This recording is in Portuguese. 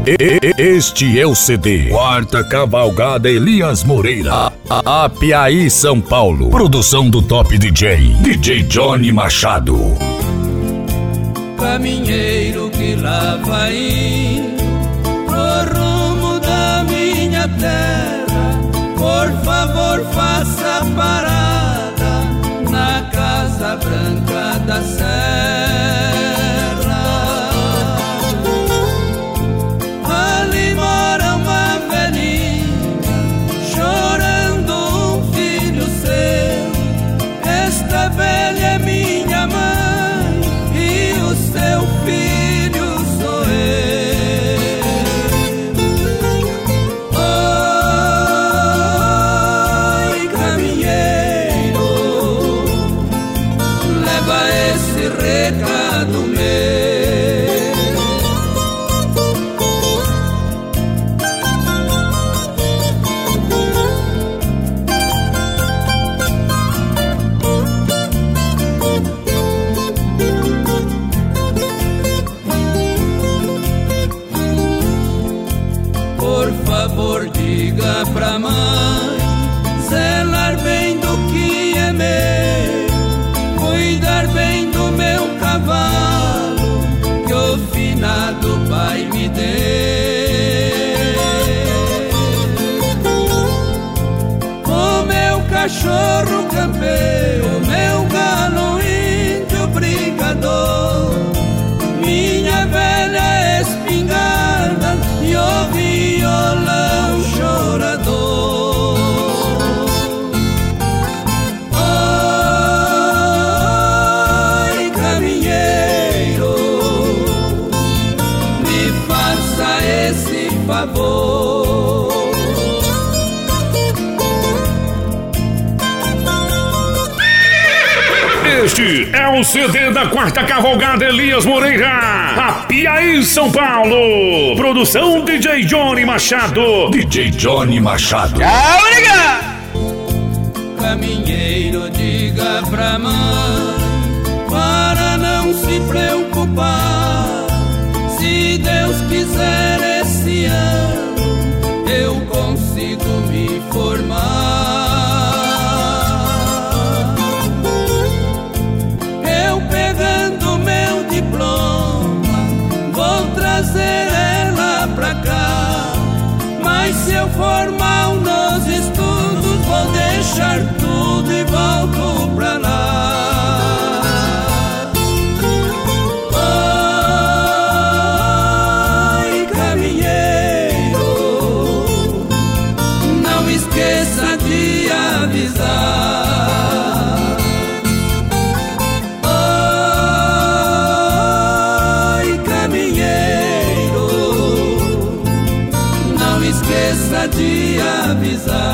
Este é o CD Quarta Cavalgada Elias Moreira, Apiaí, São Paulo. Produção do Top DJ, DJ Johnny Machado. Caminheiro que lá vai indo pro rumo da minha terra, por favor faça parada na Casa Branca da Serra. Ali mora uma velhinha chorando um filho seu. Esta velha é minha mãe e o seu filho sou eu. Oi, caminheiro, leva esse recado meu. Por favor, diga pra mãe zelar bem do que é meu, cuidar bem do meu cavalo que o finado pai me deu. O meu cachorro campeiro, o meu galo índio brigador, minha velha espingarda e o violão chorador. Oi, caminheiro, me faça esse favor. Este é o CD da Quarta Cavalgada Elias Moreira, Apiaí, São Paulo. Produção DJ Johnny Machado. DJ Johnny Machado. Caminheiro, diga pra mãe para não se preocupar. Se Deus quiser esse ano eu consigo me formar. Eu pegando meu diploma vou trazer ela pra cá, mas se eu for mal nos estudos vou deixar tudo e volto pra lá. Oi, caminheiro, não esqueça de avisar. Oi, caminheiro, não esqueça de avisar.